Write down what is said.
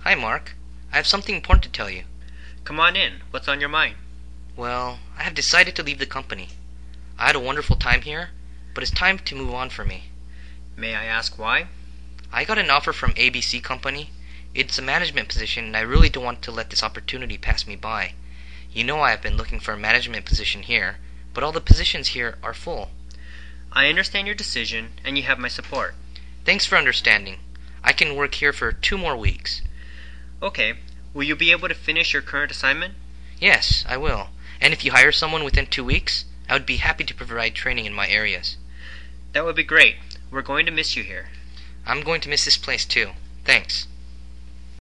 Hi, Mark. I have something important to tell you. Come on in. What's on your mind? Well, I have decided to leave the company. I had a wonderful time here, but it's time to move on for me. May I ask why? I got an offer from ABC Company. It's a management position, and I really don't want to let this opportunity pass me by. You know I have been looking for a management position here, but all the positions here are full. I understand your decision, and you have my support. Thanks for understanding. I can work here for 2 more weeks. Okay. Will you be able to finish your current assignment? Yes, I will. And if you hire someone within 2 weeks, I would be happy to provide training in my areas. That would be great. We're going to miss you here. I'm going to miss this place too. Thanks.